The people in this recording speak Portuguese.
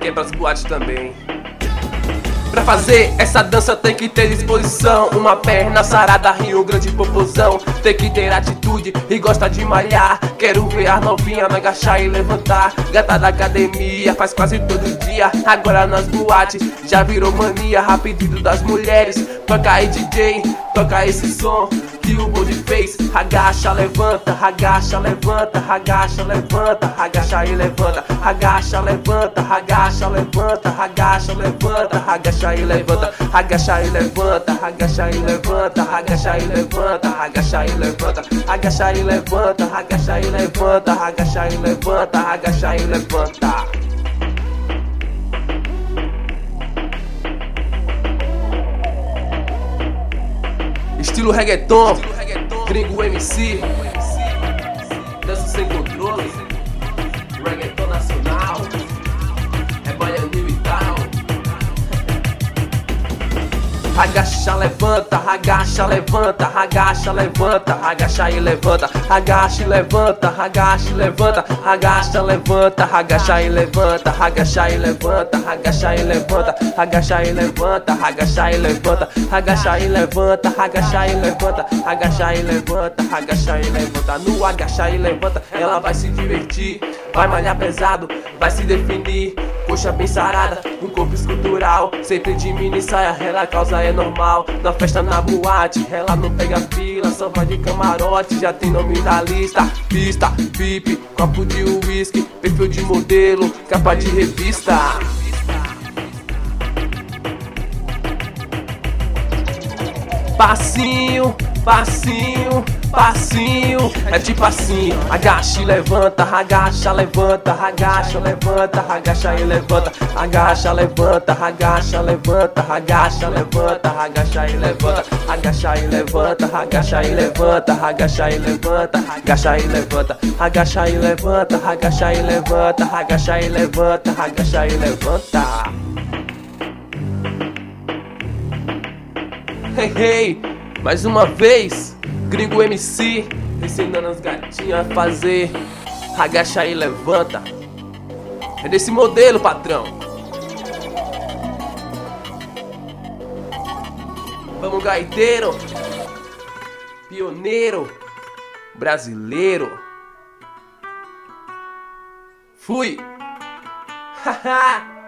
aqui é pras boates também. Pra fazer essa dança tem que ter disposição, uma perna sarada e um grande popozão. Tem que ter atitude e gosta de malhar. Quero ver a novinha me agachar e levantar. Gata da academia faz quase todo dia. Agora nas boates já virou mania, rapidinho das mulheres. Toca aí DJ, toca esse som que o bonde fez. Agacha, levanta, agacha, levanta, agacha, levanta, agacha e levanta, agacha, levanta, agacha, levanta, agacha, levanta, agacha e levanta, agacha e levanta, agacha e levanta, agacha e levanta, agacha e levanta, agacha e levanta, agacha e levanta, agacha e levanta, agacha e levanta. Estilo reggaeton, gringo MC, dança sem controle, reggaeton nacional, é baianinho e tal. Agacha, levanta, agacha, levanta, agacha, levanta, agacha e levanta, agacha e levanta, agacha e levanta, agacha, levanta, agacha e levanta, agacha e levanta, agacha e levanta, agacha e levanta, agacha e levanta, agacha e levanta, agacha e levanta, agacha e levanta, agacha e levanta. No agacha e levanta, ela vai se divertir, vai malhar pesado, vai se definir. Coxa bem sarada, um corpo escultural, sempre de mini saia, ela causa é normal. Na festa, na boate, ela não pega fila, só vai de camarote, já tem nome da lista. Pista, VIP, copo de uísque, perfil de modelo, capa de revista. Passinho, passinho, passinho, é tipo assim. Agacha e levanta, agacha, levanta, agacha, levanta, agacha e levanta, agacha, levanta, agacha, levanta, agacha, levanta, agacha e levanta, agacha e levanta, agacha e levanta, agacha e levanta, agacha e levanta, agacha e levanta, agacha e levanta, agacha e levanta, agacha e levanta. Hey, hey, mais uma vez, gringo MC, ensinando as gatinhas a fazer agacha e levanta. É desse modelo, patrão. Vamos, gaiteiro, pioneiro, brasileiro. Fui. Haha.